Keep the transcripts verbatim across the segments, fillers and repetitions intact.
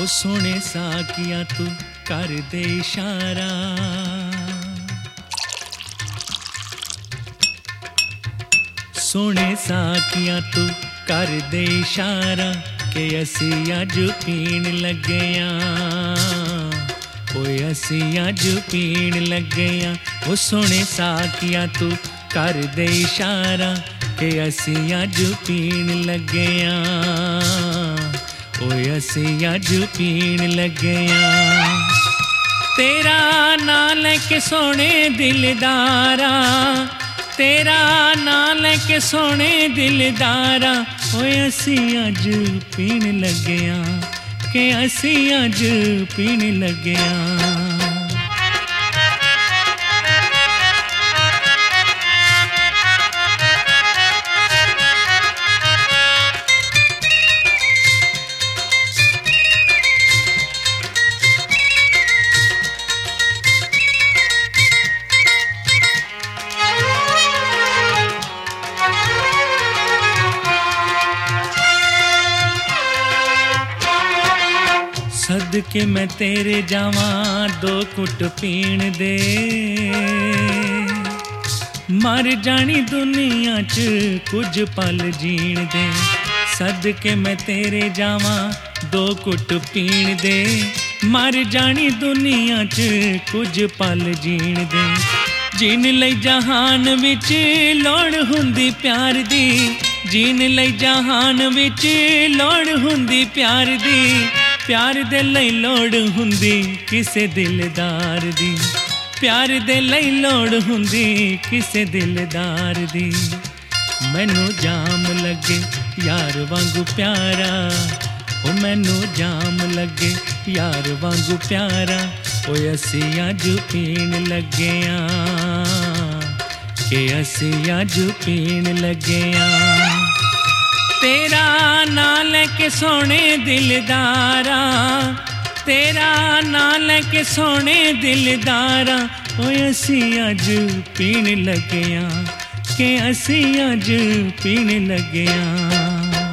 ओ सोने साकिया तू कर दे इशारा, सोने साकिया तू कर दे इशारा कि असी अज पीण लगे आं, ओए असी अज पीण लगे आं। ओ सोने साकिया तू कर दे इशारा कि असी अज पीण लगे आं, ओए असी अज पीण लगे आं। तेरा नाम लेके सोने दिलदारा, तेरा नाम लेके सोने दिलदारा, ओए असी अज पीण लगे आं कि असी अज पीण लगे आं। सदके मैं तेरे जावां दो कुट पीण दे, मर जानी दुनिया च कुछ पल जीण दे। सदके मैं तेरे जावां दो कुट पीण दे, मर जानी दुनिया च कुछ पल जीण दे। जीन लई जहान विच लोड़ हुंदी प्यार दी, जीन लई जहान विच लोड़ हुंदी प्यार दी, प्यार दे लई लोड़ हुंदी किसे दिलदार दी, प्यार दे लई लोड़ हुंदी किसे दिलदार दी। मैनू जाम लगे यार वांगू प्यारा, ओ मैनू जाम लगे यार वांगू प्यारा, ओए असी अज पीण लगे आं कि असी अज पीण लगे आं। तेरा नाम लेके सोने दिलदारा, तेरा नाम लेके सोने दिलदारा, ओए असी अज पीण लगे आं कि असी अज पीण लगे आं।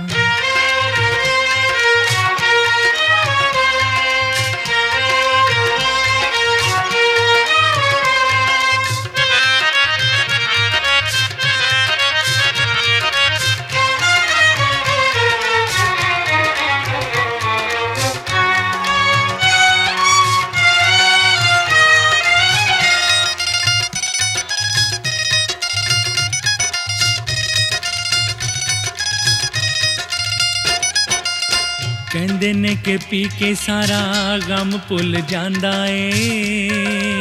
कहंदे ने के पी के सारा गम भुल जांदा ए,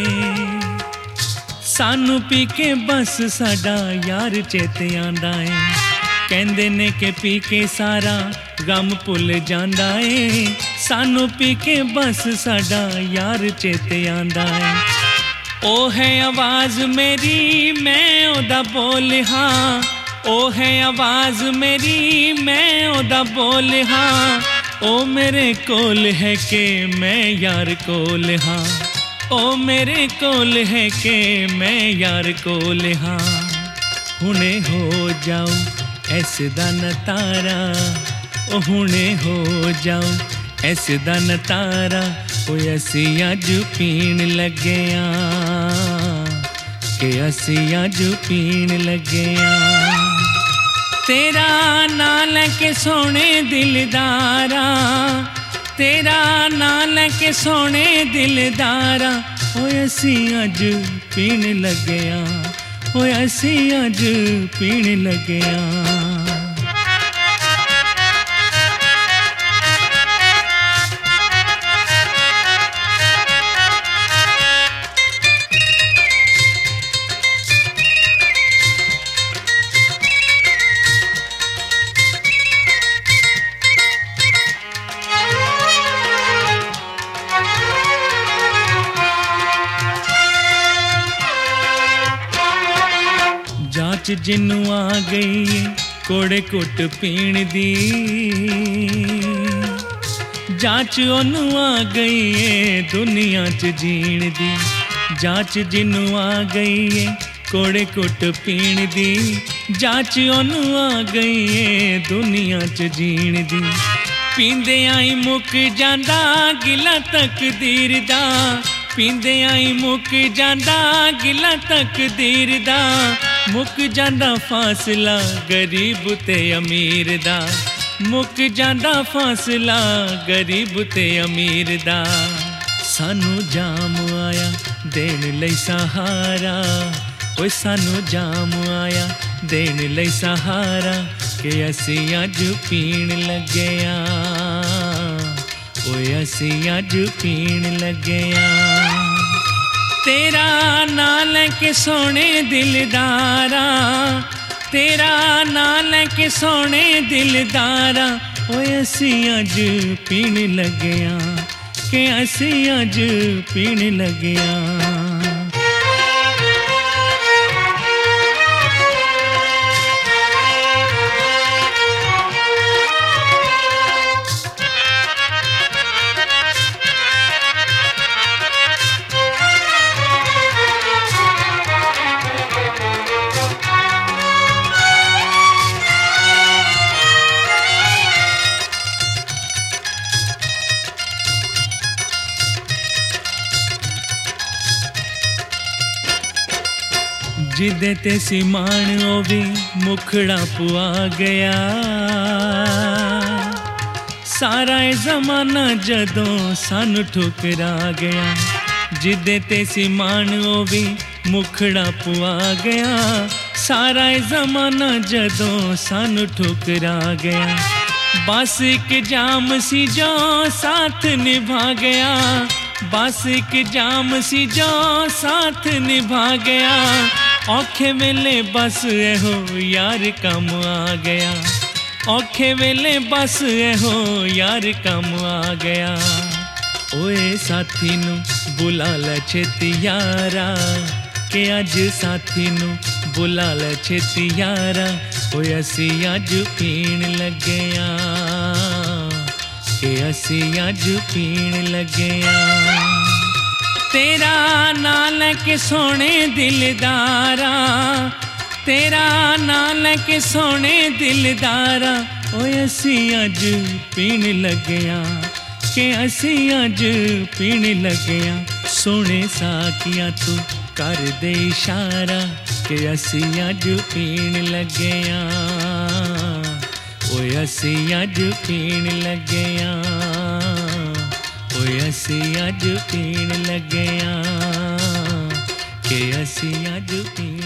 सानू पी के बस साडा यार चेते आंदा ए। कहंदे ने के पी के सारा गम भुल जांदा ए, सानू पी के बस साडा यार चेते आंदा ए। ओ है आवाज़ मेरी मैं ओदा बोल हाँ, ओ है आवाज़ मेरी मैं ओदा बोल हाँ, ओ मेरे कोल है के मैं यार कोल हाँ, ओ मेरे कोल है के मैं यार कोल हाँ। हुणे हो जाऊं ऐसे दा नतारा, ओ हुणे हो जाऊं ऐसे दा नतारा, ओए असी अज पीण लगे आं कि असी अज पीण लगे आं। तेरा नाम लेके सोने दिलदारा, तेरा नाम लेके सोने दिलदारा, ओए असी अज पीण लगे आं, ओए असी अज पीण लगे आं। जांच जिन्नू आ गई कोड़े कुट पीण दी, जांच ओनू आ गई है दुनिया च जीण दी। जांच जिन्नू आ गई है कोड़े कुट पीण दी, जांच ओनू आ गई है दुनिया च जीण दी। पींदियां ही मुक जांदा गिला तकदीर दा, पींदियां ही मुक जांदा गिला तकदीर दा, मुक जांदा फासला गरीब ते अमीर दा, मुक जांदा फासला गरीब ते अमीर दा। सानू जाम आया देन लई सहारा, ओए सानू जाम आया देन लई सहारा, के असी अज पीण लगे आ, ओए असी अज पीण लगे आ। तेरा नां लैके सोने दिलदारा, तेरा नां लैके सोने दिलदारा, ओए असी अज पीण लगे आ, के असी अज पीण लगे आ। जिदे ते सिमान ओ भी मुखड़ा पुआ गया, सारा जमाना जदों सानू ठुकरा गया, जिदे ते सिमान ओ भी मुखड़ा पुआ गया, सारा जमाना जदों सानू ठुकरा गया। बस एक जाम सी जो साथ निभा गया, बस एक जाम सी जो साथ निभा गया, औखे वेले बस एहो यार कम आ गया, औखे वेले बस एहो यार कम आ गया। ओए साथी नू बुला ले छेती यारा, के अज साथी नू बुला ले छेती यारा, ओए असी अज पीण लगे आ, के असी अज पीण लगे आ। तेरा नां लैके सोने दिलदारा, तेरा नां लैके सोने दिलदारा, ओए असी अज पीण लगे आ, के असी अज पीण लगे आ। सोने साकिया तू कर दे इशारा, के असी अज पीण लगे आ, ओए असी अज पीण लगे आ, ओए असी अज पीण लगे आ, के असी अज पीण